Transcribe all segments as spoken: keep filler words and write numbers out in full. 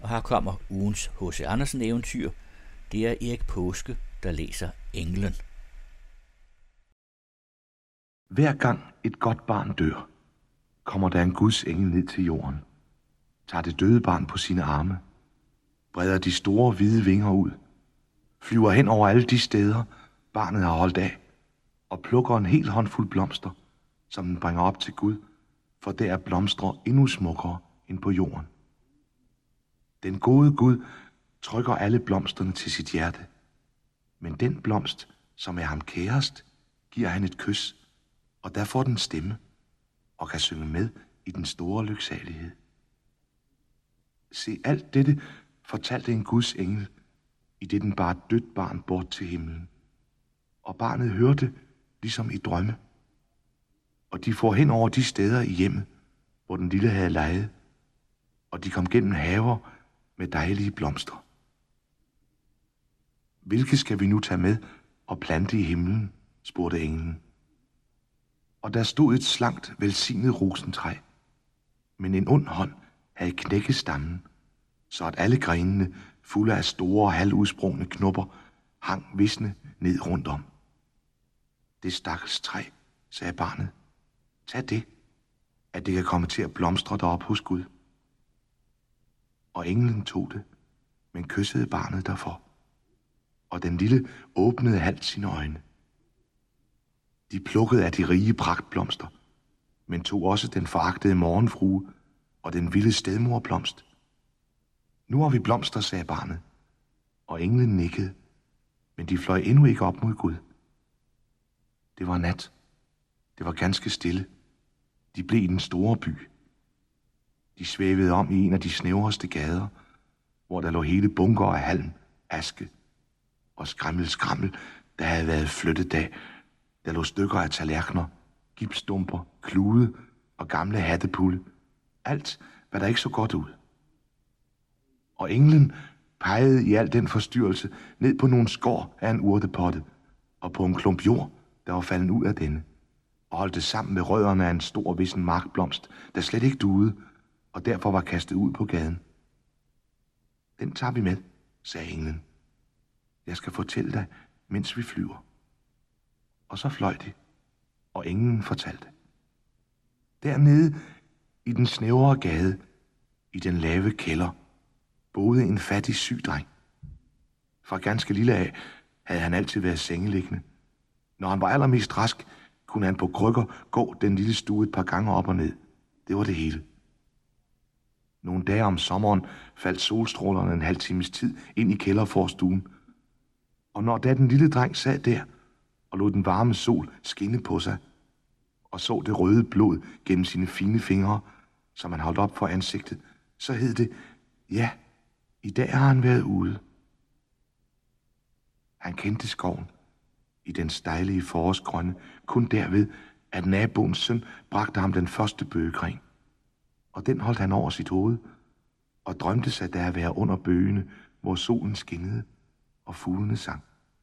Og her kommer ugens H C Andersen eventyr. Det er Erik Paaske, der læser Englen. Hver gang et godt barn dør, kommer der en Guds engel ned til jorden, tager det døde barn på sine arme, breder de store hvide vinger ud, flyver hen over alle de steder, barnet har holdt af, og plukker en hel håndfuld blomster, som den bringer op til Gud, for der er blomstre endnu smukkere end på jorden. Den gode Gud trykker alle blomsterne til sit hjerte, men den blomst, som er ham kærest, giver han et kys, og der får den stemme og kan synge med i den store lyksalighed. Se, alt dette fortalte en Guds engel, i det den bar et dødt barn bort til himlen. Og barnet hørte ligesom i drømme. Og de får hen over de steder i hjemmet, hvor den lille havde leget, og de kom gennem haver med dejlige blomster. Hvilke skal vi nu tage med og plante i himlen, spurgte englen. Og der stod et slankt, velsignet rosentræ, men en ond hånd havde knækket stammen, så at alle grenene, fulde af store halvudsprungne knopper, hang visne ned rundt om. Det stakkels træ, sagde barnet. Tag det, at det kan komme til at blomstre derop hos Gud. Og englen tog det, men kyssede barnet derfor, og den lille åbnede halvt sine øjne. De plukkede af de rige pragtblomster, men tog også den foragtede morgenfrue og den vilde stedmorblomst. Nu har vi blomster, sagde barnet, og englen nikkede, men de fløj endnu ikke op mod Gud. Det var nat. Det var ganske stille. De blev i den store by. De svævede om i en af de snævreste gader, hvor der lå hele bunker af halm, aske og skræmmel skrammel, der havde været flyttedag. Der lå stykker af tallerkener, gipsstumper, klude og gamle hattepulle. Alt, hvad der ikke så godt ud. Og englen pegede i al den forstyrrelse ned på nogle skår af en urtepotte og på en klump jord, der var faldet ud af denne, og holdt det sammen med rødderne af en stor vissen markblomst, der slet ikke duede, og derfor var kastet ud på gaden. Den tager vi med, sagde englen. Jeg skal fortælle dig, mens vi flyver. Og så fløj de, og englen fortalte. Dernede i den snævre gade, i den lave kælder, boede en fattig syg dreng. Fra ganske lille af havde han altid været sengeliggende. Når han var allermest rask, kunne han på krykker gå den lille stue et par gange op og ned. Det var det hele. Nogle dage om sommeren faldt solstrålerne en halv times tid ind i kælderforstuen. Og når da den lille dreng sad der og lod den varme sol skinne på sig, og så det røde blod gennem sine fine fingre, som han holdt op for ansigtet, så hed det, ja, i dag har han været ude. Han kendte skoven i den stejlige forårsgrønne, kun derved, at naboens søn bragte ham den første bøgegren. Og den holdt han over sit hoved, og drømte sig der at være under bøgene, hvor solen skinnede og fuglene sang.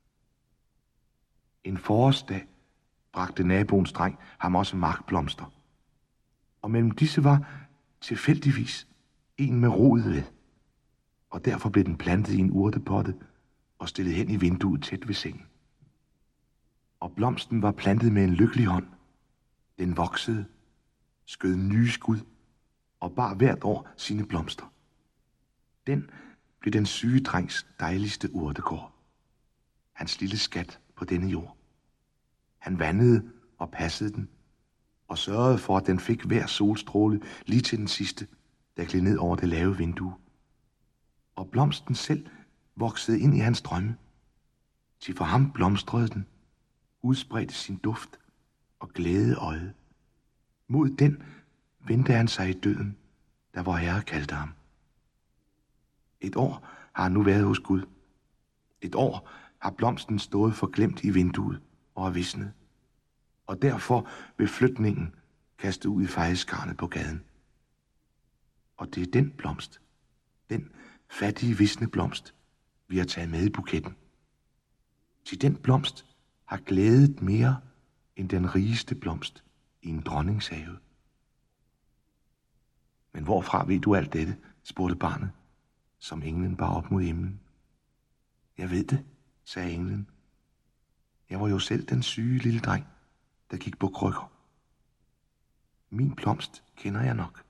En forårsdag bragte naboens dreng ham også markblomster, og mellem disse var tilfældigvis en med rod ved, og derfor blev den plantet i en urtepotte og stillet hen i vinduet tæt ved sengen. Og blomsten var plantet med en lykkelig hånd. Den voksede, skød nye skud og bar hvert år sine blomster. Den blev den syge drengs dejligste urtegård. Hans lille skat på denne jord. Han vandede og passede den, og sørgede for, at den fik hver solstråle lige til den sidste, der gled ned over det lave vindue. Og blomsten selv voksede ind i hans drømme. Til for ham blomstrede den, udspredte sin duft og glæde øjet. Mod den vendte han sig i døden, da vor Herre kaldte ham. Et år har han nu været hos Gud. Et år har blomsten stået forglemt i vinduet og er visnet, og derfor ved flytningen kastet ud i fejeskarnet på gaden. Og det er den blomst, den fattige visne blomst, vi har taget med i buketten. Til den blomst har glædet mere end den rigeste blomst i en dronningshave. Men hvorfra ved du alt dette, spurgte barnet. som englen bar op mod himlen. Jeg ved det, sagde englen. Jeg var jo selv den syge lille dreng, der gik på krykker. Min blomst kender jeg nok.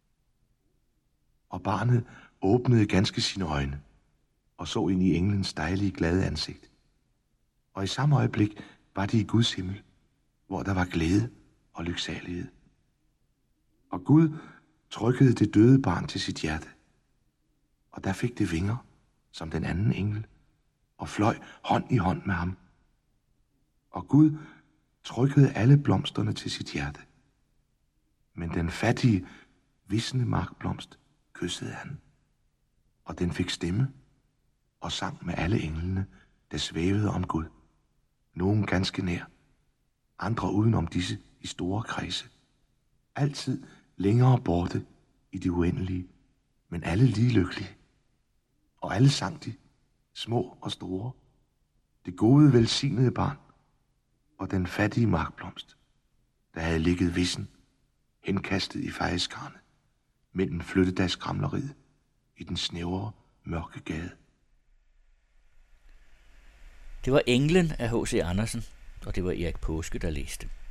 Og barnet åbnede ganske sine øjne og så ind i englens dejlige, glade ansigt. Og i samme øjeblik var det i Guds himmel, hvor der var glæde og lyksalighed. Og Gud trykkede det døde barn til sit hjerte, og der fik det vinger som den anden engel, og fløj hånd i hånd med ham. Og Gud trykkede alle blomsterne til sit hjerte, men den fattige, visne markblomst kyssede han, og den fik stemme og sang med alle englene, der svævede om Gud. Nogen ganske nær, andre udenom disse i store kredse. Altid længere borte i det uendelige, men alle lige lykkelige. Og alle sang de, små og store, det gode velsignede barn og den fattige markblomst, der havde ligget vissen, henkastet i fejeskarne, mellem flyttedagsskramleriet i den snævre, mørke gade. Det var Englen af H C Andersen, og det var Erik Paaske, der læste.